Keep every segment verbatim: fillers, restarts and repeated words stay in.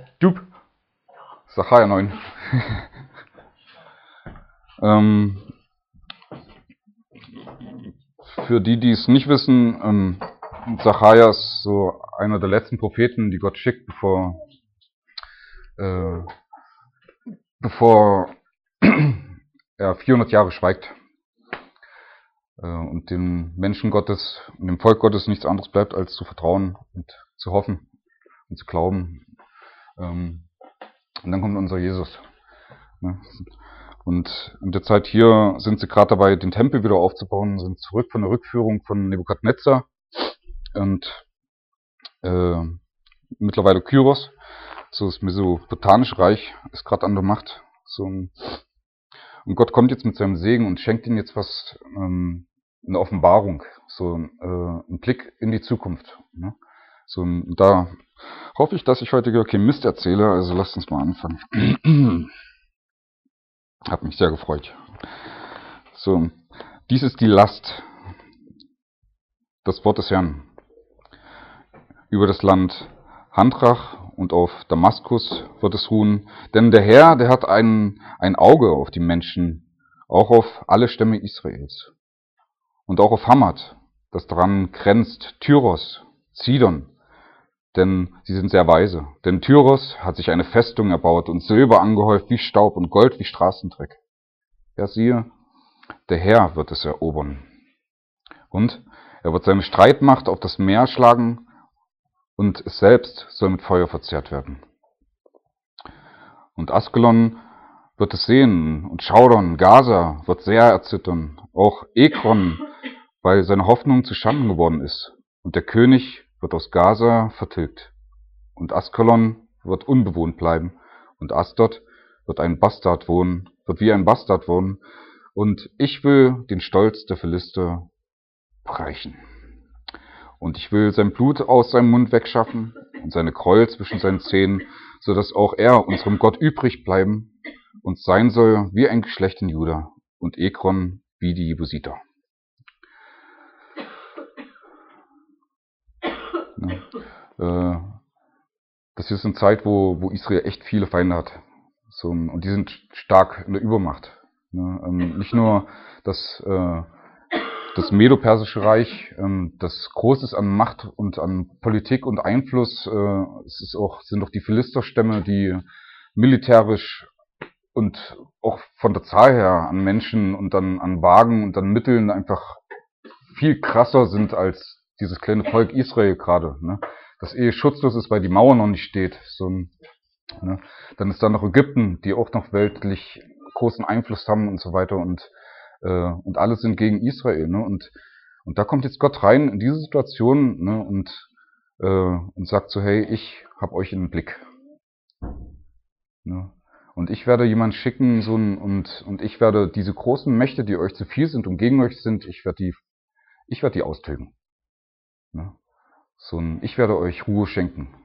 Jup. Sacharja neun. ähm, für die, die es nicht wissen, ähm, Sacharja ist so einer der letzten Propheten, die Gott schickt, bevor, äh, bevor er vierhundert Jahre schweigt. Äh, und dem Menschen Gottes und dem Volk Gottes nichts anderes bleibt, als zu vertrauen und zu hoffen und zu glauben. Ähm, und dann kommt unser Jesus. Ne? Und in der Zeit hier sind sie gerade dabei, den Tempel wieder aufzubauen, sind zurück von der Rückführung von Nebukadnezar und äh, mittlerweile Kyros, so das Mesopotamische Reich, ist gerade an der Macht. So ein, und Gott kommt jetzt mit seinem Segen und schenkt ihnen jetzt was, ähm, eine Offenbarung, so äh, einen Blick in die Zukunft. Ne? So, und da hoffe ich, dass ich heute gar keinen Mist erzähle, also lasst uns mal anfangen. Hat mich sehr gefreut. So, dies ist die Last, das Wort des Herrn, über das Land Handrach und auf Damaskus wird es ruhen. Denn der Herr, der hat ein, ein Auge auf die Menschen, auch auf alle Stämme Israels. Und auch auf Hamad, das daran grenzt, Tyros, Zidon, denn sie sind sehr weise. Denn Tyros hat sich eine Festung erbaut und Silber angehäuft wie Staub und Gold wie Straßendreck. Ja, siehe, der Herr wird es erobern. Und er wird seine Streitmacht auf das Meer schlagen und es selbst soll mit Feuer verzehrt werden. Und Askelon wird es sehen und schaudern, Gaza wird sehr erzittern, auch Ekron, weil seine Hoffnung zuschanden geworden ist. Und der König wird aus Gaza vertilgt. Und Askelon wird unbewohnt bleiben. Und Asdod wird ein Bastard wohnen, wird wie ein Bastard wohnen. Und ich will den Stolz der Philister brechen. Und ich will sein Blut aus seinem Mund wegschaffen und seine Gräuel zwischen seinen Zähnen, so dass auch er unserem Gott übrig bleiben und sein soll wie ein Geschlecht in Juda und Ekron wie die Jebusiter. Ja, äh, das ist eine Zeit, wo, wo Israel echt viele Feinde hat. So, und die sind stark in der Übermacht. Ne? Ähm, nicht nur das, äh, das Medo-Persische Reich, ähm, das groß ist an Macht und an Politik und Einfluss, äh, es ist auch, sind auch die Philisterstämme, die militärisch und auch von der Zahl her an Menschen und dann an Wagen und an Mitteln einfach viel krasser sind als dieses kleine Volk Israel gerade. Ne? Das eh schutzlos ist, weil die Mauer noch nicht steht. So, ne? Dann ist da noch Ägypten, die auch noch weltlich großen Einfluss haben und so weiter und äh, und alle sind gegen Israel. Ne? Und und da kommt jetzt Gott rein in diese Situation, ne? und äh, und sagt so, hey, ich hab euch in den Blick. Ne? Und ich werde jemanden schicken, so ein, und und ich werde diese großen Mächte, die euch zu viel sind und gegen euch sind, ich werde die ich werde die austilgen. Ne? So ein, ich werde euch Ruhe schenken.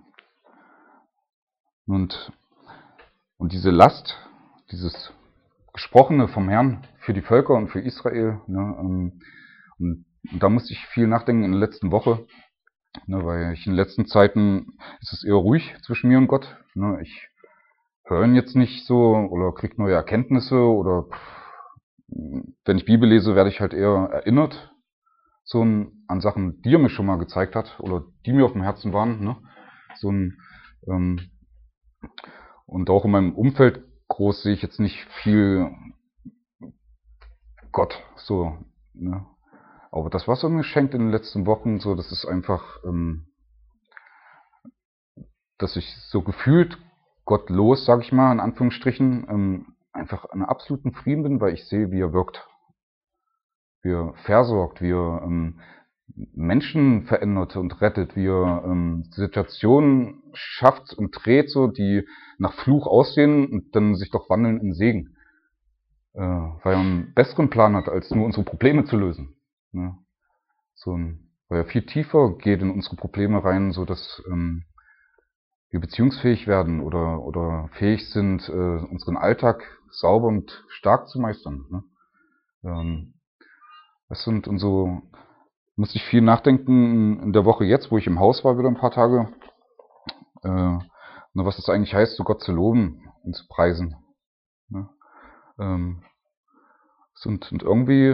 Und, und diese Last, dieses Gesprochene vom Herrn für die Völker und für Israel, ne, und, und da musste ich viel nachdenken in der letzten Woche, ne, weil ich in den letzten Zeiten ist es eher ruhig zwischen mir und Gott. Ne, ich höre ihn jetzt nicht so oder kriege neue Erkenntnisse oder wenn ich Bibel lese, werde ich halt eher erinnert so ein, an Sachen, die er mir schon mal gezeigt hat oder die mir auf dem Herzen waren. Ne? So ein, ähm, und auch in meinem Umfeld groß sehe ich jetzt nicht viel Gott. So, ne? Aber das, was er mir schenkt in den letzten Wochen, so, das ist einfach, ähm, dass ich so gefühlt gottlos, sag ich mal, in Anführungsstrichen, ähm, einfach einen absoluten Frieden bin, weil ich sehe, wie er wirkt. Wie er versorgt, wie er ähm, Menschen verändert und rettet, wie er ähm, Situationen schafft und dreht, so, die nach Fluch aussehen und dann sich doch wandeln in Segen. Äh, weil er einen besseren Plan hat, als nur unsere Probleme zu lösen. Ne? So ein, weil er viel tiefer geht in unsere Probleme rein, so dass ähm, wir beziehungsfähig werden oder oder fähig sind, äh, unseren Alltag sauber und stark zu meistern. Ne? Ähm, das sind und so musste ich viel nachdenken in der Woche jetzt, wo ich im Haus war wieder ein paar Tage, äh, Ne, was es eigentlich heißt, so Gott zu loben und zu preisen. Ne? Ähm, und, und irgendwie,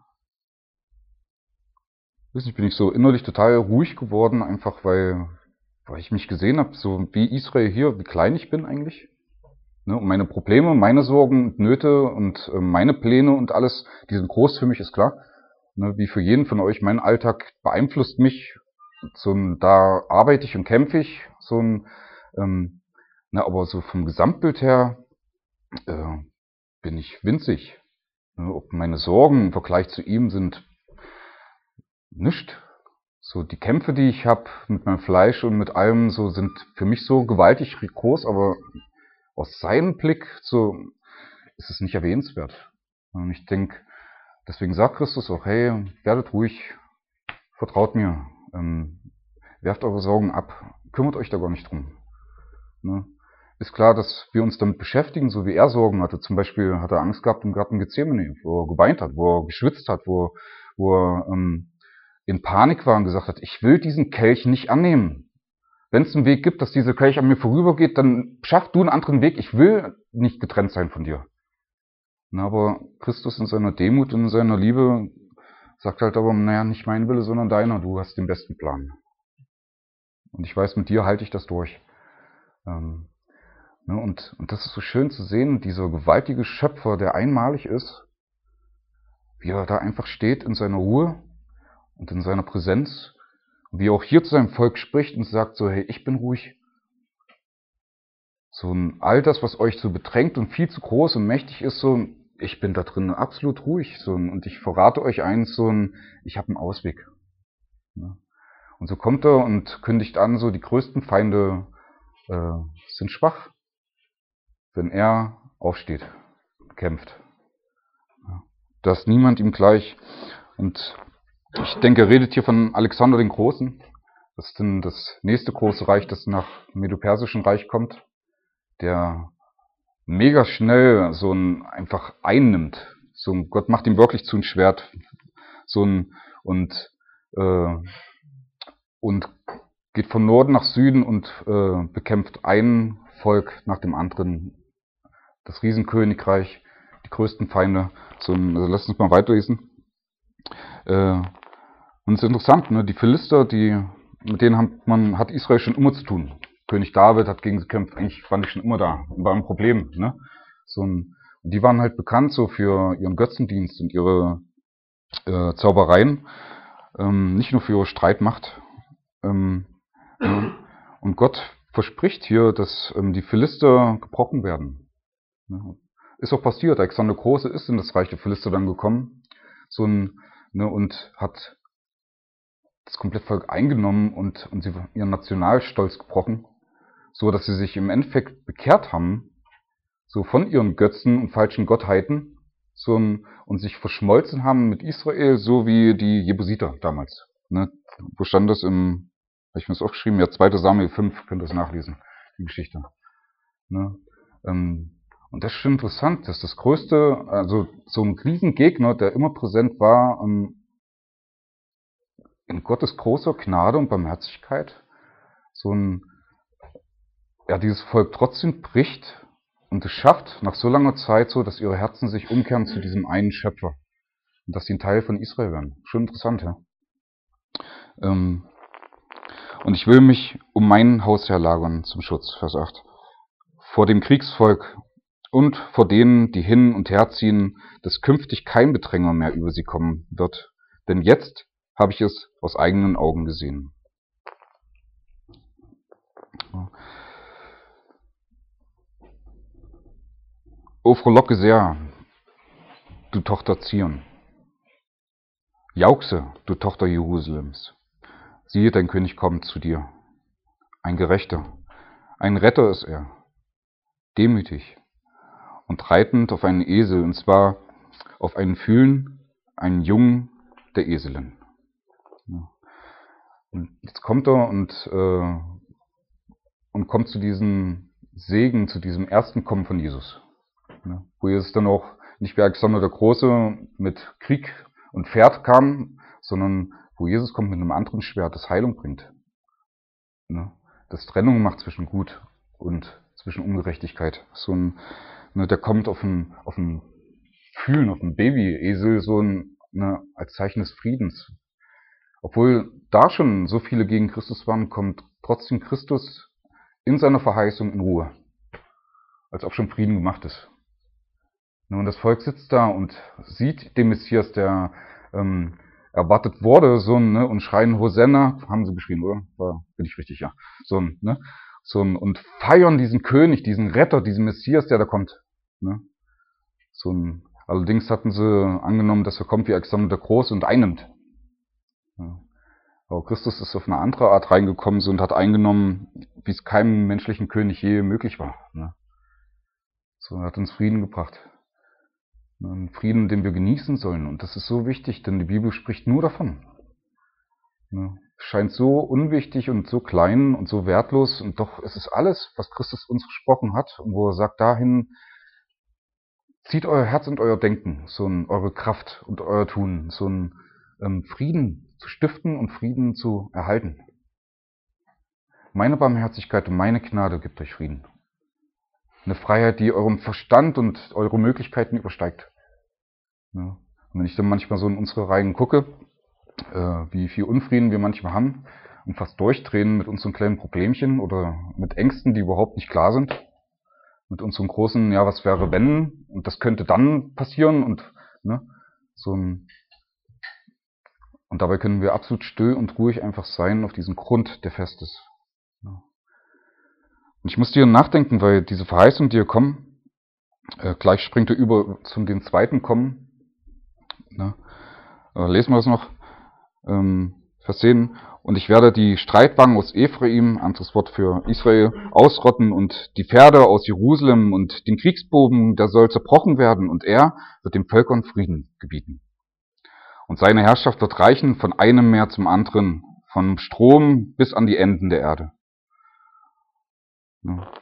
weiß nicht, bin ich so innerlich total ruhig geworden, einfach weil, weil ich mich gesehen habe, so wie Israel hier, wie klein ich bin eigentlich. Ne? Und meine Probleme, meine Sorgen und Nöte und äh, meine Pläne und alles, die sind groß für mich, ist klar. Ne? Wie für jeden von euch, mein Alltag beeinflusst mich. So ein, da arbeite ich und kämpfe ich. So ein, ähm, na, aber so vom Gesamtbild her äh, bin ich winzig. Ne? Ob meine Sorgen im Vergleich zu ihm sind nichts. So die Kämpfe, die ich habe mit meinem Fleisch und mit allem, so sind für mich so gewaltig groß, aber aus seinem Blick so ist es nicht erwähnenswert. Und ich denke, deswegen sagt Christus auch, hey, werdet ruhig, vertraut mir, ähm, werft eure Sorgen ab, kümmert euch da gar nicht drum. Ne? Ist klar, dass wir uns damit beschäftigen, so wie er Sorgen hatte. Zum Beispiel hat er Angst gehabt im Garten Gethsemane, wo er geweint hat, wo er geschwitzt hat, wo, wo er ähm, in Panik war und gesagt hat, ich will diesen Kelch nicht annehmen. Wenn es einen Weg gibt, dass dieser Kelch an mir vorübergeht, dann schaff du einen anderen Weg. Ich will nicht getrennt sein von dir. Na, aber Christus in seiner Demut und in seiner Liebe sagt halt aber, naja, nicht mein Wille, sondern deiner. Du hast den besten Plan. Und ich weiß, mit dir halte ich das durch. Ähm, ne, und, und das ist so schön zu sehen, dieser gewaltige Schöpfer, der einmalig ist, wie er da einfach steht in seiner Ruhe und in seiner Präsenz, wie er auch hier zu seinem Volk spricht und sagt so, hey, ich bin ruhig. So ein all das, was euch so bedrängt und viel zu groß und mächtig ist, so ich bin da drin absolut ruhig. So ein, und ich verrate euch eins, so ein, ich habe einen Ausweg. Ja. Und so kommt er und kündigt an, so die größten Feinde äh, sind schwach, wenn er aufsteht, kämpft. Ja. Da ist niemand ihm gleich. Und ich denke, er redet hier von Alexander den Großen. Das ist dann das nächste große Reich, das nach dem Medo-Persischen Reich kommt, der mega schnell so ein einfach einnimmt. So ein Gott macht ihm wirklich zu ein Schwert. So ein und äh, und geht von Norden nach Süden und äh, bekämpft ein Volk nach dem anderen. Das Riesenkönigreich, die größten Feinde. So ein, also lasst uns mal weiterlesen. Äh, und es ist interessant, ne? Die Philister, die mit denen hat man hat Israel schon immer zu tun. König David hat gegen sie gekämpft, eigentlich waren die schon immer da und war ein Problem. Ne? So ein, und die waren halt bekannt so für ihren Götzendienst und ihre äh, Zaubereien, ähm, nicht nur für ihre Streitmacht. Ähm, ja. Und Gott verspricht hier, dass ähm, die Philister gebrochen werden. Ja. Ist auch passiert. Alexander Große ist in das Reich der Philister dann gekommen, so ein, ne, und hat das komplette Volk eingenommen und, und sie ihren Nationalstolz gebrochen, so dass sie sich im Endeffekt bekehrt haben, so von ihren Götzen und falschen Gottheiten, so ein, und sich verschmolzen haben mit Israel, so wie die Jebusiter damals. Ne? Wo stand das im, habe ich mir das aufgeschrieben? Ja, zweiter Samuel fünf, könnt ihr das nachlesen, die Geschichte. Ne? Ähm, und das ist schon interessant, dass das größte, also so ein Riesengegner, der immer präsent war, ähm, in Gottes großer Gnade und Barmherzigkeit, so ein, ja, dieses Volk trotzdem bricht und es schafft nach so langer Zeit so, dass ihre Herzen sich umkehren zu diesem einen Schöpfer und dass sie ein Teil von Israel werden. Schon interessant, ja. Ähm, und ich will mich um mein Haus herlagern zum Schutz, Vers acht, vor dem Kriegsvolk und vor denen, die hin und her ziehen, dass künftig kein Bedränger mehr über sie kommen wird. Denn jetzt habe ich es aus eigenen Augen gesehen. O frohlocke sehr, du Tochter Zion. Jauchze, du Tochter Jerusalems. Siehe, dein König kommt zu dir. Ein Gerechter, ein Retter ist er, demütig und reitend auf einen Esel, und zwar auf einen Fühlen, einen Jungen der Eselin. Und jetzt kommt er und, äh, und kommt zu diesem Segen, zu diesem ersten Kommen von Jesus. Ja, wo Jesus dann auch nicht wie Alexander der Große mit Krieg und Pferd kam, sondern wo Jesus kommt mit einem anderen Schwert, das Heilung bringt. Ja, das Trennung macht zwischen Gut und zwischen Ungerechtigkeit. So ein, ne, der kommt auf ein, auf ein Fühlen, auf ein Babyesel, so ein, ne, als Zeichen des Friedens. Obwohl da schon so viele gegen Christus waren, kommt trotzdem Christus in seiner Verheißung in Ruhe. Als ob schon Frieden gemacht ist. Und das Volk sitzt da und sieht den Messias, der ähm, erwartet wurde, so ein, ne, und schreien Hosanna, haben sie geschrien, oder? War, bin ich richtig, ja. So ein, ne, so ein, und feiern diesen König, diesen Retter, diesen Messias, der da kommt. Ne? So ein, allerdings hatten sie angenommen, dass er kommt wie Alexander der Große und einnimmt. Ja. Aber Christus ist auf eine andere Art reingekommen so, und hat eingenommen, wie es keinem menschlichen König je möglich war. Ne? So, er hat uns Frieden gebracht. Einen Frieden, den wir genießen sollen. Und das ist so wichtig, denn die Bibel spricht nur davon. Es scheint so unwichtig und so klein und so wertlos, und doch ist es alles, was Christus uns gesprochen hat, und wo er sagt, dahin zieht euer Herz und euer Denken, so ein, eure Kraft und euer Tun, so einen ähm, Frieden zu stiften und Frieden zu erhalten. Meine Barmherzigkeit und meine Gnade gibt euch Frieden. Eine Freiheit, die eurem Verstand und eure Möglichkeiten übersteigt. Ja. Und wenn ich dann manchmal so in unsere Reihen gucke, äh, wie viel Unfrieden wir manchmal haben und fast durchdrehen mit unseren kleinen Problemchen oder mit Ängsten, die überhaupt nicht klar sind, mit unseren großen, ja, was wäre wenn, und das könnte dann passieren, und ne, so ein, und dabei können wir absolut still und ruhig einfach sein auf diesem Grund, der fest ist. Ja. Und ich muss dir nachdenken, weil diese Verheißungen, die hier kommen, äh, gleich springt er über zum den zweiten Kommen. Ne? Äh, lesen wir das noch. Ähm, Vers zehn. Und ich werde die Streitwagen aus Ephraim, anderes Wort für Israel, ausrotten und die Pferde aus Jerusalem, und den Kriegsbogen, der soll zerbrochen werden, und er wird den Völkern Frieden gebieten. Und seine Herrschaft wird reichen von einem Meer zum anderen, vom Strom bis an die Enden der Erde. Ja.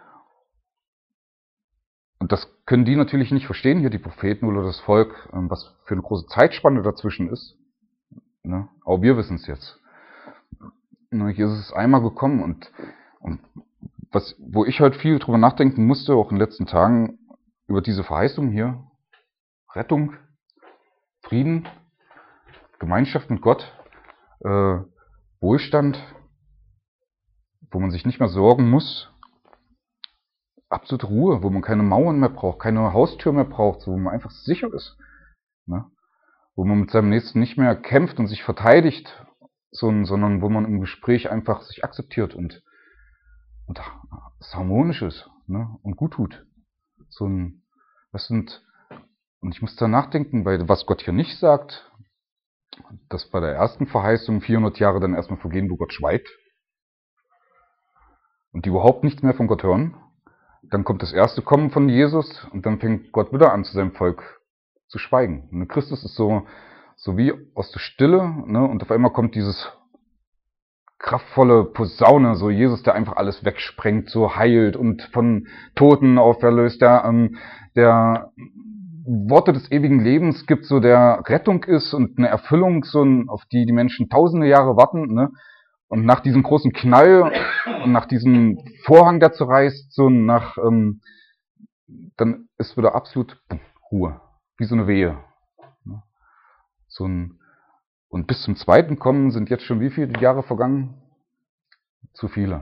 Und das können die natürlich nicht verstehen, hier die Propheten oder das Volk, was für eine große Zeitspanne dazwischen ist. Ne? Aber wir wissen es jetzt. Ne? Hier ist es einmal gekommen, und, und was, wo ich heute viel drüber nachdenken musste, auch in den letzten Tagen, über diese Verheißung hier, Rettung, Frieden, Gemeinschaft mit Gott, äh, Wohlstand, wo man sich nicht mehr sorgen muss, absolute Ruhe, wo man keine Mauern mehr braucht, keine Haustür mehr braucht, wo man einfach sicher ist. Ne? Wo man mit seinem Nächsten nicht mehr kämpft und sich verteidigt, sondern wo man im Gespräch einfach sich akzeptiert und, und es harmonisch ist, ne? Und gut tut. So ein, das sind, und ich muss da nachdenken, weil was Gott hier nicht sagt, dass bei der ersten Verheißung vierhundert Jahre dann erstmal vergehen, wo Gott schweigt und die überhaupt nichts mehr von Gott hören. Dann kommt das erste Kommen von Jesus, und dann fängt Gott wieder an, zu seinem Volk zu schweigen. Und Christus ist so, so wie aus der Stille, ne? Und auf einmal kommt dieses kraftvolle Posaune, so Jesus, der einfach alles wegsprengt, so heilt und von Toten auferlöst, der, ähm, der Worte des ewigen Lebens gibt, so der Rettung ist und eine Erfüllung, so auf die die Menschen tausende Jahre warten, ne? Und nach diesem großen Knall und nach diesem Vorhang, der zerreißt, so nach, ähm, dann ist wieder absolut Ruhe, wie so eine Wehe. So ein, und bis zum zweiten Kommen sind jetzt schon wie viele Jahre vergangen? Zu viele.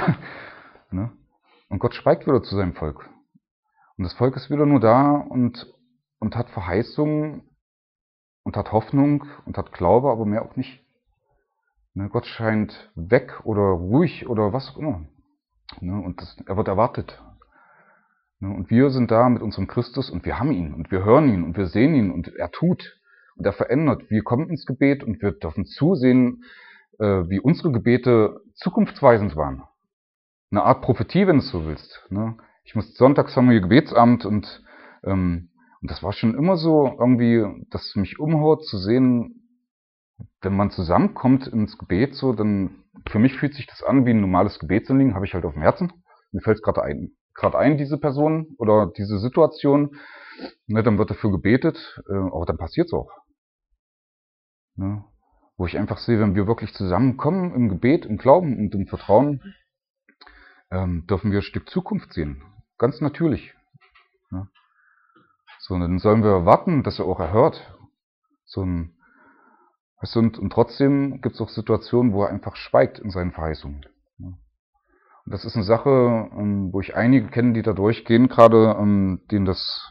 Und Gott schweigt wieder zu seinem Volk. Und das Volk ist wieder nur da und, und hat Verheißungen und hat Hoffnung und hat Glaube, aber mehr auch nicht. Gott scheint weg oder ruhig oder was auch immer. Und das, er wird erwartet. Und wir sind da mit unserem Christus, und wir haben ihn und wir hören ihn und wir sehen ihn, und er tut und er verändert. Wir kommen ins Gebet und wir dürfen zusehen, wie unsere Gebete zukunftsweisend waren. Eine Art Prophetie, wenn du es so willst. Ich muss sonntags haben wir hier Gebetsamt, und, und das war schon immer so irgendwie, dass es mich umhaut zu sehen, wenn man zusammenkommt ins Gebet, so, dann für mich fühlt sich das an wie ein normales Gebetsanliegen, habe ich halt auf dem Herzen. Mir fällt es gerade ein, gerade ein, diese Person oder diese Situation. Ne, dann wird dafür gebetet, äh, aber dann passiert es auch. Ne? Wo ich einfach sehe, wenn wir wirklich zusammenkommen im Gebet, im Glauben und im Vertrauen, ähm, dürfen wir ein Stück Zukunft sehen. Ganz natürlich. Ja. So, und dann sollen wir warten, dass er auch erhört. So ein, weißt du, und, und trotzdem gibt es auch Situationen, wo er einfach schweigt in seinen Verheißungen. Ja. Und das ist eine Sache, ähm, wo ich einige kenne, die da durchgehen, gerade ähm, denen das,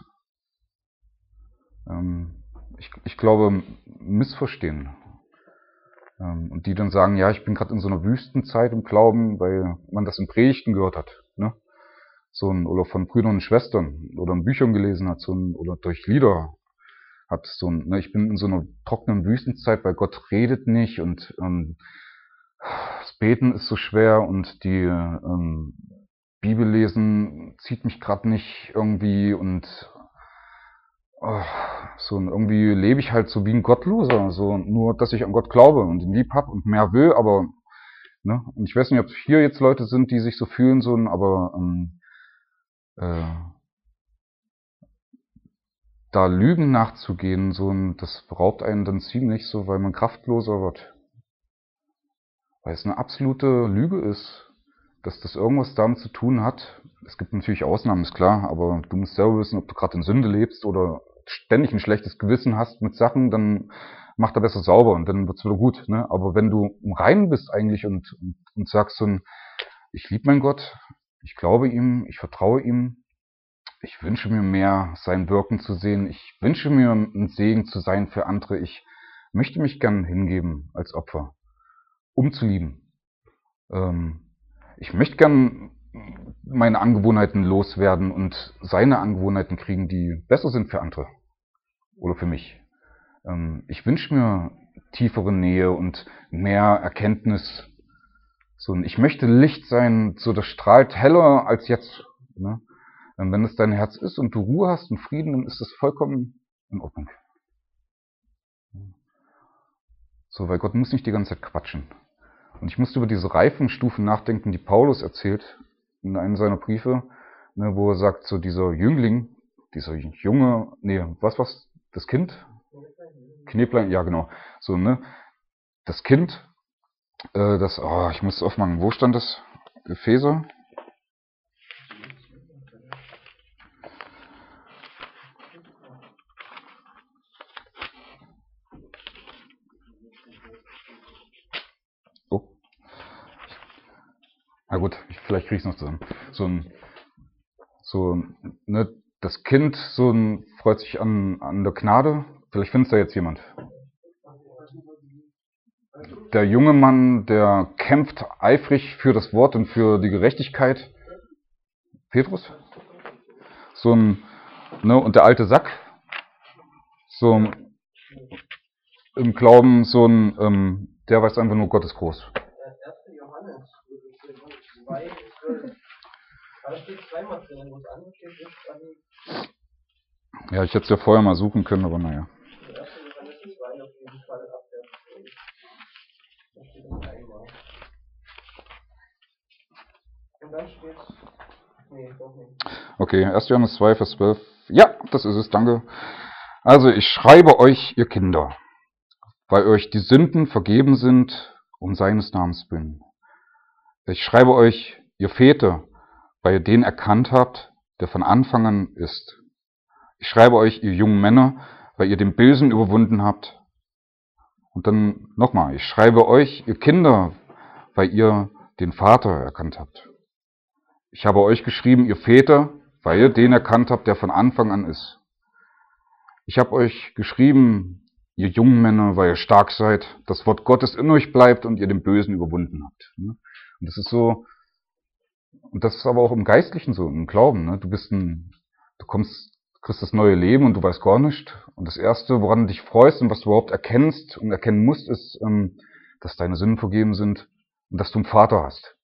ähm, ich, ich glaube, missverstehen. Ähm, und die dann sagen, ja, ich bin gerade in so einer Wüstenzeit im Glauben, weil man das in Predigten gehört hat. Ne? So ein, oder von Brüdern und Schwestern oder in Büchern gelesen hat, so ein, oder durch Lieder hat so ein, ne, ich bin in so einer trockenen Wüstenzeit, weil Gott redet nicht und ähm, das Beten ist so schwer und die ähm, Bibellesen zieht mich gerade nicht irgendwie und oh, so ein, irgendwie lebe ich halt so wie ein Gottloser, so nur, dass ich an Gott glaube und ihn lieb hab und mehr will, aber ne, und ich weiß nicht, ob hier jetzt Leute sind, die sich so fühlen, so, aber ähm, äh, da Lügen nachzugehen, so ein, das beraubt einen dann ziemlich so, weil man kraftloser wird. Weil es eine absolute Lüge ist, dass das irgendwas damit zu tun hat. Es gibt natürlich Ausnahmen, ist klar, aber du musst selber wissen, ob du gerade in Sünde lebst oder ständig ein schlechtes Gewissen hast mit Sachen, dann mach da besser sauber und dann wird's wieder gut. Ne? Aber wenn du im Reinen bist eigentlich und, und, und sagst so ein, ich liebe meinen Gott, ich glaube ihm, ich vertraue ihm, ich wünsche mir mehr sein Wirken zu sehen, ich wünsche mir ein Segen zu sein für andere, ich möchte mich gern hingeben als Opfer, um zu lieben. Ähm, ich möchte gern meine Angewohnheiten loswerden und seine Angewohnheiten kriegen, die besser sind für andere oder für mich. Ähm, ich wünsche mir tiefere Nähe und mehr Erkenntnis. So, und ich möchte Licht sein, so das strahlt heller als jetzt. Ne? Wenn es dein Herz ist und du Ruhe hast und Frieden, dann ist das vollkommen in Ordnung. So, weil Gott muss nicht die ganze Zeit quatschen. Und ich musste über diese Reifenstufen nachdenken, die Paulus erzählt in einem seiner Briefe, ne, wo er sagt, so dieser Jüngling, dieser junge, nee, was war's, das Kind? Kneblein, ja genau, so, ne, das Kind, äh, das, oh, ich muss es aufmachen, wo stand das? Epheser? Oh, na gut, vielleicht kriege ich es noch zusammen. So ein, so, ne, das Kind, so ein, freut sich an, an der Gnade. Vielleicht findet da jetzt jemand. Der junge Mann, der kämpft eifrig für das Wort und für die Gerechtigkeit. Petrus? So ein, ne, und der alte Sack, so im Glauben, so ein, ähm, der weiß einfach nur, Gott ist groß. Ja, ich hätte es ja vorher mal suchen können, aber naja. Okay, erster Johannes zwei, Vers zwölf. Ja, das ist es, danke. Also, ich schreibe euch, ihr Kinder, weil euch die Sünden vergeben sind, um seines Namens willen. Ich schreibe euch, ihr Väter, weil ihr den erkannt habt, der von Anfang an ist. Ich schreibe euch, ihr jungen Männer, weil ihr den Bösen überwunden habt. Und dann nochmal, ich schreibe euch, ihr Kinder, weil ihr den Vater erkannt habt. Ich habe euch geschrieben, ihr Väter, weil ihr den erkannt habt, der von Anfang an ist. Ich habe euch geschrieben, ihr jungen Männer, weil ihr stark seid, das Wort Gottes in euch bleibt und ihr den Bösen überwunden habt. Und das ist so, und das ist aber auch im Geistlichen so, im Glauben. Du bist ein, du kommst, kriegst das neue Leben und du weißt gar nicht. Und das Erste, woran du dich freust und was du überhaupt erkennst und erkennen musst, ist, dass deine Sünden vergeben sind und dass du einen Vater hast.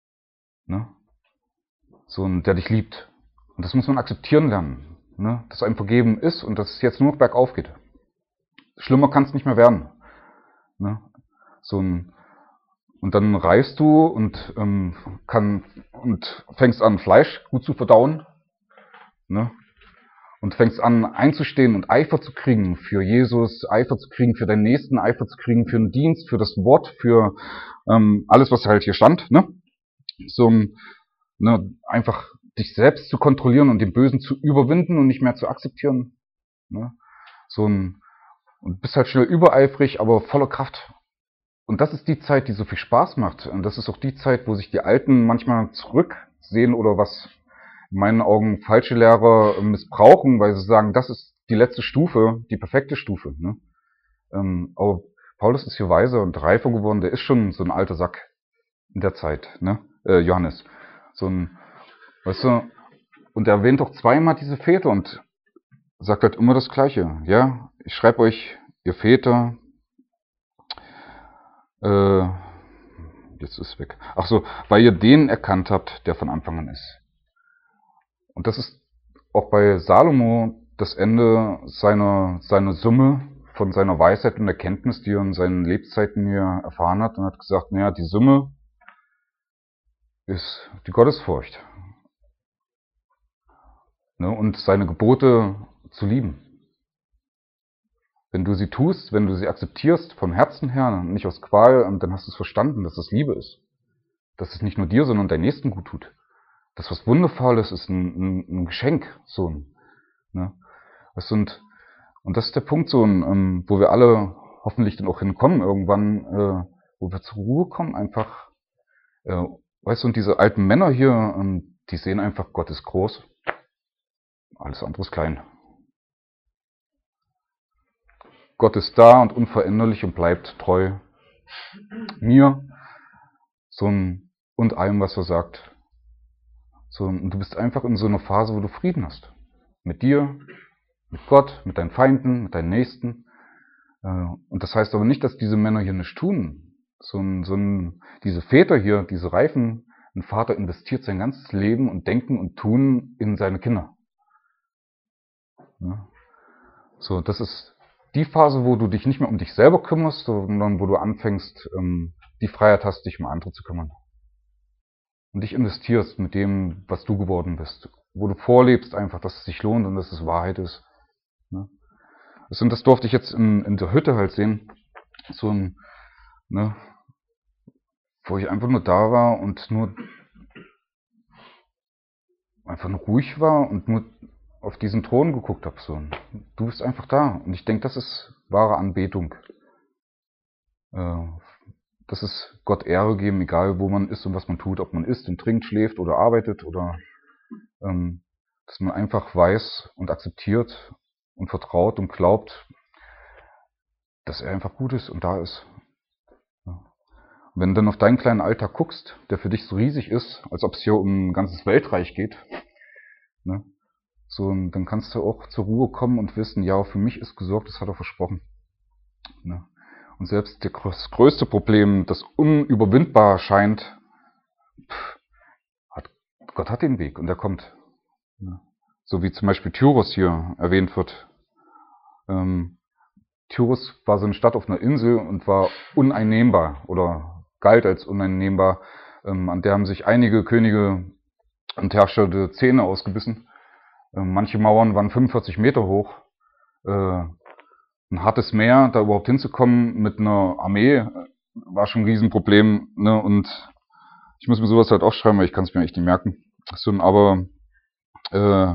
So, der dich liebt. Und das muss man akzeptieren lernen, ne? Dass einem vergeben ist und dass es jetzt nur noch bergauf geht. Schlimmer kann es nicht mehr werden. Ne? So ein, und dann reist du und, ähm, kann, und fängst an, Fleisch gut zu verdauen. Ne? Und fängst an, einzustehen und Eifer zu kriegen für Jesus, Eifer zu kriegen für deinen Nächsten, Eifer zu kriegen für den Dienst, für das Wort, für ähm, alles, was halt hier stand. Ne? So ein Ne, einfach dich selbst zu kontrollieren und den Bösen zu überwinden und nicht mehr zu akzeptieren. Ne? So ein, und bist halt schnell übereifrig, aber voller Kraft. Und das ist die Zeit, die so viel Spaß macht. Und das ist auch die Zeit, wo sich die Alten manchmal zurücksehen oder was in meinen Augen falsche Lehrer missbrauchen, weil sie sagen, das ist die letzte Stufe, die perfekte Stufe. Ne? Ähm, aber Paulus ist hier weiser und reifer geworden, der ist schon so ein alter Sack in der Zeit, ne? Äh, Johannes. So ein, weißt du, und er erwähnt auch zweimal diese Väter und sagt halt immer das Gleiche. Ja, ich schreibe euch, ihr Väter, äh, jetzt ist es weg. Ach so, weil ihr den erkannt habt, der von Anfang an ist. Und das ist auch bei Salomo das Ende seiner, seiner Summe von seiner Weisheit und Erkenntnis, die er in seinen Lebzeiten hier erfahren hat, und hat gesagt, naja, die Summe ist die Gottesfurcht. Ne, und seine Gebote zu lieben. Wenn du sie tust, wenn du sie akzeptierst vom Herzen her, nicht aus Qual, und dann hast du es verstanden, dass das Liebe ist. Dass es nicht nur dir, sondern deinem Nächsten gut tut. Das, was Wundervolles ist, ein, ein, ein Geschenk. So ein, ne? Das sind, und das ist der Punkt, so ein, ähm, wo wir alle hoffentlich dann auch hinkommen irgendwann, äh, wo wir zur Ruhe kommen, einfach. Äh, weißt du, und diese alten Männer hier, ähm, die sehen einfach, Gott ist groß, alles andere ist klein. Gott ist da und unveränderlich und bleibt treu mir, so ein, und allem, was er sagt. So, und du bist einfach in so einer Phase, wo du Frieden hast. Mit dir, mit Gott, mit deinen Feinden, mit deinen Nächsten. Und das heißt aber nicht, dass diese Männer hier nichts tun. So ein, so ein, diese Väter hier, diese Reifen, ein Vater investiert sein ganzes Leben und Denken und Tun in seine Kinder. Ja. So, das ist die Phase, wo du dich nicht mehr um dich selber kümmerst, sondern wo du anfängst, die Freiheit hast, dich um andere zu kümmern. Und dich investierst mit dem, was du geworden bist. Wo du vorlebst einfach, dass es sich lohnt und dass es Wahrheit ist. Ne? Und das durfte ich jetzt in, in der Hütte halt sehen. So ein, ne, wo ich einfach nur da war und nur einfach nur ruhig war und nur auf diesen Thron geguckt habe. So. Du bist einfach da. Und ich denke, das ist wahre Anbetung. Äh, das ist Gott Ehre geben, egal wo man ist und was man tut, ob man isst und trinkt, schläft oder arbeitet oder ähm, dass man einfach weiß und akzeptiert und vertraut und glaubt, dass er einfach gut ist und da ist. Ja. Wenn du dann auf deinen kleinen Alltag guckst, der für dich so riesig ist, als ob es hier um ein ganzes Weltreich geht, ne, so, dann kannst du auch zur Ruhe kommen und wissen, ja, für mich ist gesorgt, das hat er versprochen. Ne. Und selbst das größte Problem, das unüberwindbar scheint, pff, hat, Gott hat den Weg und er kommt. Ne. So wie zum Beispiel Tyros hier erwähnt wird. Ähm, Tyros war so eine Stadt auf einer Insel und war uneinnehmbar oder galt als uneinnehmbar. Ähm, an der haben sich einige Könige und Herrscher die Zähne ausgebissen. Ähm, manche Mauern waren fünfundvierzig Meter hoch. Äh, ein hartes Meer, da überhaupt hinzukommen mit einer Armee, war schon ein Riesenproblem. Ne? Und ich muss mir sowas halt aufschreiben, weil ich kann es mir echt nicht merken. So, aber äh,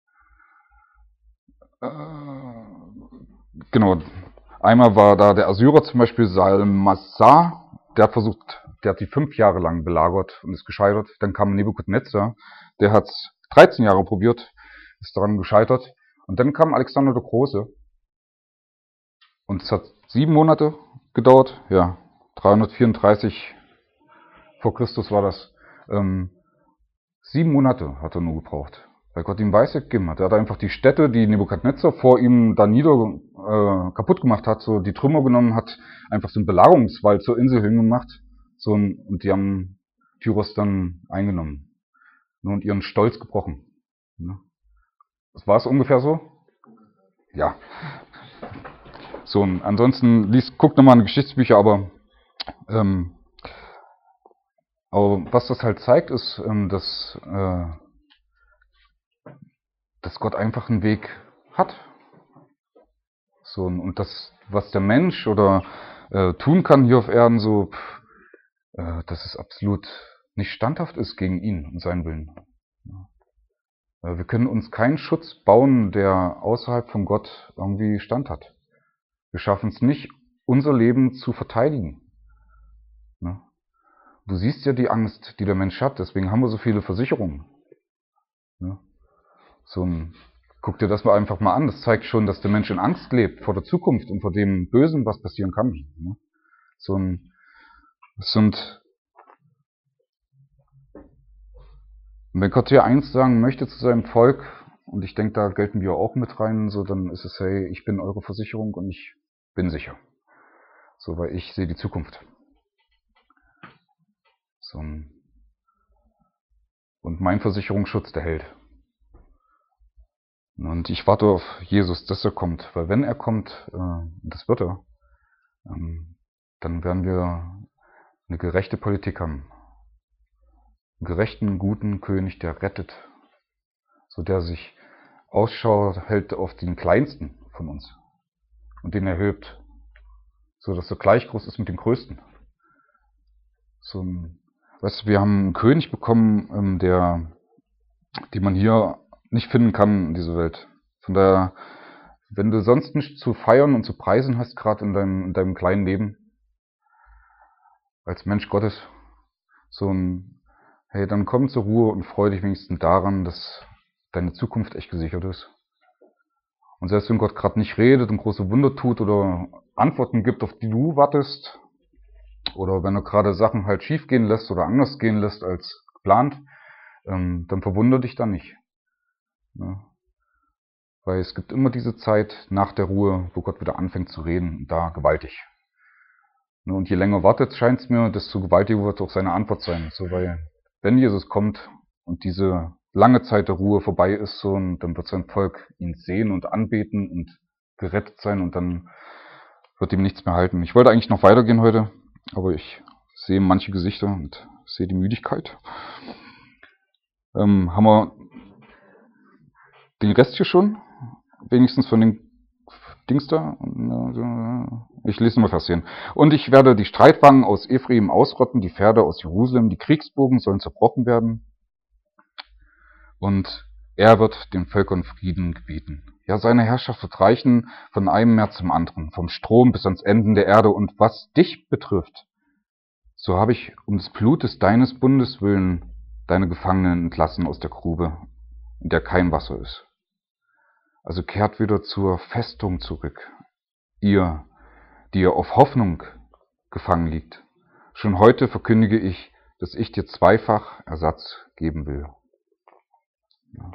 äh, genau, einmal war da der Assyrer zum Beispiel, Salmassar, der hat versucht, der hat die fünf Jahre lang belagert und ist gescheitert. Dann kam Nebukadnezar, der hat es dreizehn Jahre probiert, ist daran gescheitert. Und dann kam Alexander der Große. Und es hat sieben Monate gedauert, ja, dreihundertvierunddreißig vor Christus war das. Ähm, sieben Monate hat er nur gebraucht, weil Gott ihm Weisheit gegeben hat. Er hat einfach die Städte, die Nebukadnezar vor ihm da nieder äh, kaputt gemacht hat, so die Trümmer genommen hat, einfach so einen Belagerungswall zur Insel hingemacht, so ein, und die haben Tyros dann eingenommen, ne, und ihren Stolz gebrochen. Ne. Das war es ungefähr so? Ja. So, und ansonsten liest, guckt nochmal in Geschichtsbücher, aber ähm, aber was das halt zeigt, ist, ähm, dass äh, dass Gott einfach einen Weg hat. So, und das, was der Mensch oder äh, tun kann hier auf Erden, so, pff, äh, das ist absolut nicht standhaft ist gegen ihn und seinen Willen. Wir können uns keinen Schutz bauen, der außerhalb von Gott irgendwie Stand hat. Wir schaffen es nicht, unser Leben zu verteidigen. Du siehst ja die Angst, die der Mensch hat, deswegen haben wir so viele Versicherungen. So ein, guck dir das mal einfach mal an, das zeigt schon, dass der Mensch in Angst lebt vor der Zukunft und vor dem Bösen, was passieren kann. So ein, das sind, wenn Gott hier eins sagen möchte zu seinem Volk, und ich denke, da gelten wir auch mit rein, so dann ist es, hey, ich bin eure Versicherung und ich bin sicher. So, weil ich sehe die Zukunft. So ein, und mein Versicherungsschutz, der hält. Und ich warte auf Jesus, dass er kommt, weil wenn er kommt, äh, das wird er, ähm, dann werden wir eine gerechte Politik haben. Einen gerechten, guten König, der rettet, so der sich Ausschau hält auf den Kleinsten von uns und den erhöht, so dass er gleich groß ist mit dem Größten. So ein, weißt du, wir haben einen König bekommen, ähm, der, den man hier nicht finden kann in dieser Welt. Von daher, wenn du sonst nichts zu feiern und zu preisen hast, gerade in deinem, in deinem kleinen Leben, als Mensch Gottes, so ein, hey, dann komm zur Ruhe und freu dich wenigstens daran, dass deine Zukunft echt gesichert ist. Und selbst wenn Gott gerade nicht redet und große Wunder tut oder Antworten gibt, auf die du wartest, oder wenn er gerade Sachen halt schief gehen lässt oder anders gehen lässt als geplant, ähm, dann verwundere dich dann nicht. Ja. Weil es gibt immer diese Zeit nach der Ruhe, wo Gott wieder anfängt zu reden, und da gewaltig. Und je länger wartet, scheint es mir, desto gewaltiger wird auch seine Antwort sein. So, weil wenn Jesus kommt und diese lange Zeit der Ruhe vorbei ist, so, und dann wird sein Volk ihn sehen und anbeten und gerettet sein und dann wird ihm nichts mehr halten. Ich wollte eigentlich noch weitergehen heute, aber ich sehe manche Gesichter und sehe die Müdigkeit. Ähm, haben wir den Rest hier schon? Wenigstens von den Dings da? Ich lese mal Vers zehn. Und ich werde die Streitwagen aus Ephraim ausrotten, die Pferde aus Jerusalem, die Kriegsbogen sollen zerbrochen werden. Und er wird den Völkern Frieden gebieten. Ja, seine Herrschaft wird reichen von einem Meer zum anderen, vom Strom bis ans Enden der Erde. Und was dich betrifft, so habe ich um des Blutes deines Bundes willen deine Gefangenen entlassen aus der Grube, in der kein Wasser ist. Also kehrt wieder zur Festung zurück, ihr, die ihr auf Hoffnung gefangen liegt. Schon heute verkündige ich, dass ich dir zweifach Ersatz geben will. Ja.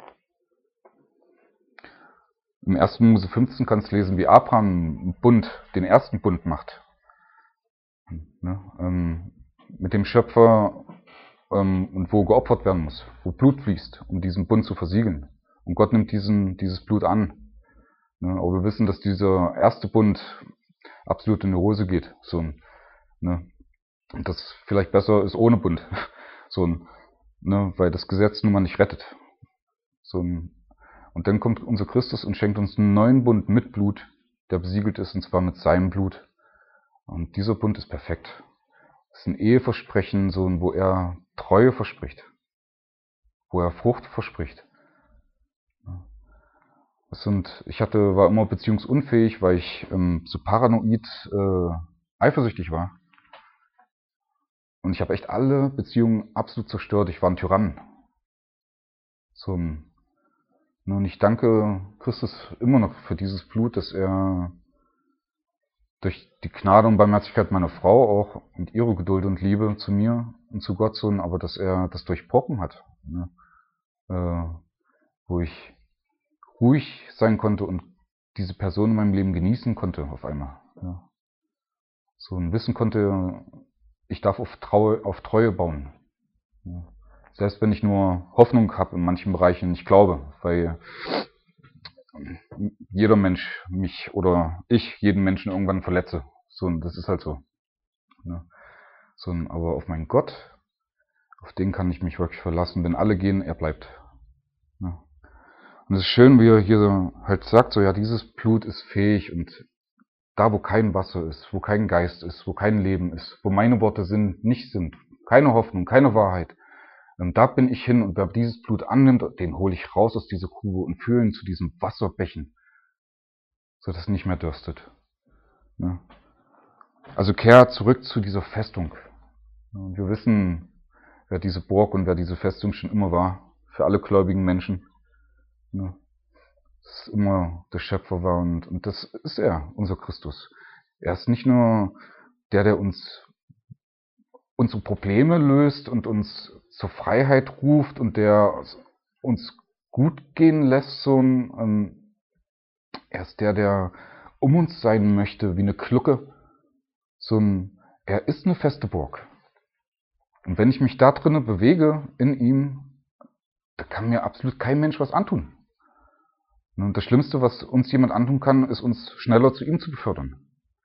Im ersten Mose fünfzehn kannst du lesen, wie Abraham einen Bund, den ersten Bund macht. Ne, ähm, mit dem Schöpfer ähm, und wo geopfert werden muss, wo Blut fließt, um diesen Bund zu versiegeln. Und Gott nimmt diesen, dieses Blut an. Ne, aber wir wissen, dass dieser erste Bund absolut in die Hose geht. So ein, ne, und das vielleicht besser ist ohne Bund. So ein, ne, weil das Gesetz nun mal nicht rettet. So ein, und dann kommt unser Christus und schenkt uns einen neuen Bund mit Blut, der besiegelt ist, und zwar mit seinem Blut. Und dieser Bund ist perfekt. Es ist ein Eheversprechen, so, wo er Treue verspricht, wo er Frucht verspricht. Und ich hatte, war immer beziehungsunfähig, weil ich ähm, so paranoid äh, eifersüchtig war. Und ich habe echt alle Beziehungen absolut zerstört. Ich war ein Tyrann. So, und ich danke Christus immer noch für dieses Blut, dass er durch die Gnade und Barmherzigkeit meiner Frau auch und ihre Geduld und Liebe zu mir und zu Gott so, aber dass er das durchbrochen hat, ne? äh, wo ich ruhig sein konnte und diese Person in meinem Leben genießen konnte auf einmal. Ja. So ein Wissen konnte, ich darf auf Treue, auf Treue bauen. Ja. Selbst wenn ich nur Hoffnung habe in manchen Bereichen, nicht glaube, weil jeder Mensch mich oder ich jeden Menschen irgendwann verletze. So, das ist halt so. Ja. So, aber auf meinen Gott, auf den kann ich mich wirklich verlassen. Wenn alle gehen, er bleibt. Ja. Und es ist schön, wie er hier halt sagt, so ja, dieses Blut ist fähig, und da, wo kein Wasser ist, wo kein Geist ist, wo kein Leben ist, wo meine Worte sind, nicht sind, keine Hoffnung, keine Wahrheit. Und da bin ich hin und wer dieses Blut annimmt, den hole ich raus aus dieser Grube und fülle ihn zu diesem Wasserbächen, sodass es nicht mehr dürstet. Ja. Also kehr zurück zu dieser Festung. Und wir wissen, wer diese Burg und wer diese Festung schon immer war, für alle gläubigen Menschen. Ja. Dass immer der Schöpfer war und, und das ist er, unser Christus. Er ist nicht nur der, der uns unsere Probleme löst und uns zur Freiheit ruft und der uns gut gehen lässt, so ein, ähm, er ist der, der um uns sein möchte, wie eine Glucke. So ein, er ist eine feste Burg. Und wenn ich mich da drinnen bewege, in ihm, da kann mir absolut kein Mensch was antun. Und das Schlimmste, was uns jemand antun kann, ist uns schneller zu ihm zu befördern.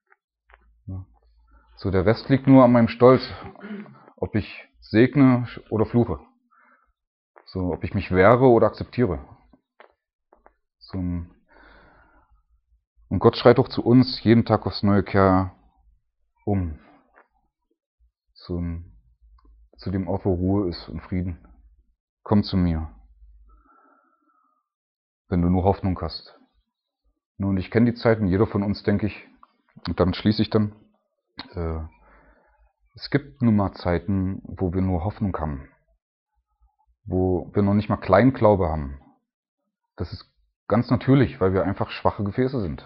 So, der Rest liegt nur an meinem Stolz, ob ich segne oder fluche. So, ob ich mich wehre oder akzeptiere. So, und Gott schreit auch zu uns jeden Tag aufs neue Kehr um. So, zu dem Ort, wo Ruhe ist und Frieden. Komm zu mir, wenn du nur Hoffnung hast. Nun, ich kenne die Zeiten, jeder von uns, denke ich, und damit schließe ich dann. Äh, es gibt nun mal Zeiten, wo wir nur Hoffnung haben. Wo wir noch nicht mal Kleinglaube haben. Das ist ganz natürlich, weil wir einfach schwache Gefäße sind.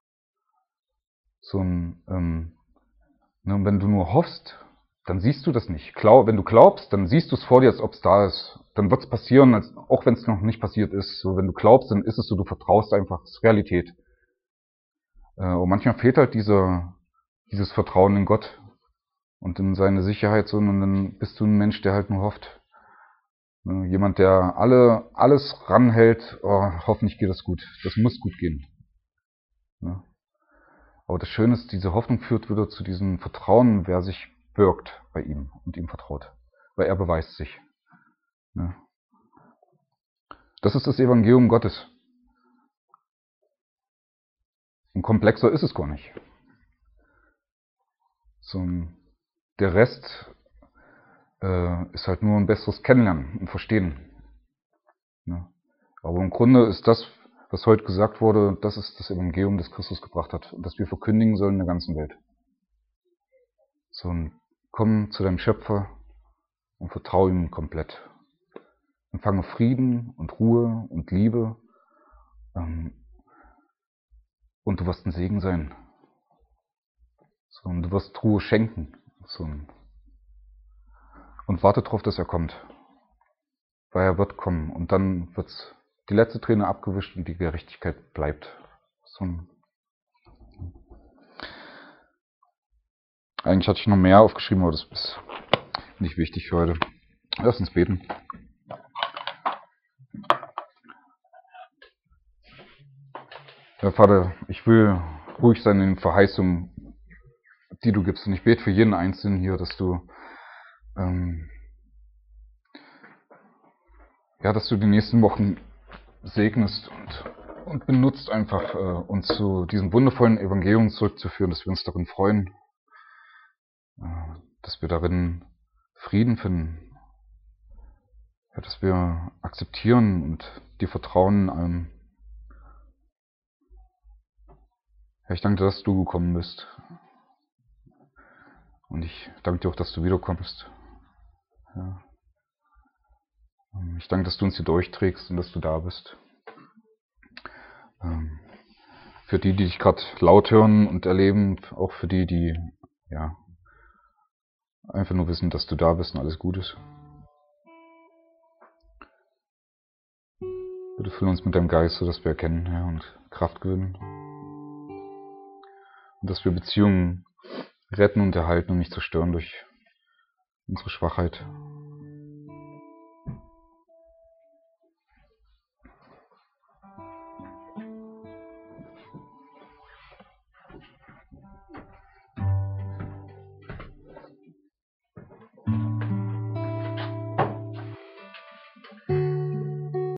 So ein, ähm, ne, und wenn du nur hoffst, dann siehst du das nicht. Glaub, wenn du glaubst, dann siehst du es vor dir, als ob es da ist. Dann wird es passieren, als, auch wenn es noch nicht passiert ist. So, wenn du glaubst, dann ist es so, du vertraust einfach, es ist Realität. Äh, und manchmal fehlt halt dieser, dieses Vertrauen in Gott und in seine Sicherheit, so, und dann bist du ein Mensch, der halt nur hofft. Ne, jemand, der alle, alles ranhält, oh, hoffentlich geht das gut. Das muss gut gehen. Ne? Aber das Schöne ist, diese Hoffnung führt wieder zu diesem Vertrauen, wer sich birgt bei ihm und ihm vertraut. Weil er beweist sich. Ne? Das ist das Evangelium Gottes. Und komplexer ist es gar nicht. So ein, der Rest äh, ist halt nur ein besseres Kennenlernen und Verstehen. Ne? Aber im Grunde ist das, was heute gesagt wurde, das ist das Evangelium, das Christus gebracht hat. Und das wir verkündigen sollen in der ganzen Welt. So ein, komm zu deinem Schöpfer und vertraue ihm komplett. Empfange Frieden und Ruhe und Liebe. Ähm, und du wirst ein Segen sein. So, und du wirst Ruhe schenken. So, und warte darauf, dass er kommt. Weil er wird kommen. Und dann wird die letzte Träne abgewischt und die Gerechtigkeit bleibt. So, eigentlich hatte ich noch mehr aufgeschrieben, aber das ist nicht wichtig für heute. Lass uns beten. Ja, Vater, ich will ruhig sein in den Verheißungen, die du gibst. Und ich bete für jeden Einzelnen hier, dass du, ähm, ja, dass du die nächsten Wochen segnest und, und benutzt einfach, äh, uns zu diesem wundervollen Evangelium zurückzuführen, dass wir uns darin freuen, äh, dass wir darin Frieden finden, ja, dass wir akzeptieren und dir vertrauen in allem. Ja, ich danke dir, dass du gekommen bist. Und ich danke dir auch, dass du wiederkommst. Ja. Ich danke, dass du uns hier durchträgst und dass du da bist. Ähm, für die, die dich gerade laut hören und erleben, auch für die, die ja einfach nur wissen, dass du da bist und alles gut ist. Bitte füll uns mit deinem Geist, sodass wir erkennen, Herr, und Kraft gewinnen. Und dass wir Beziehungen retten und erhalten und nicht zerstören durch unsere Schwachheit.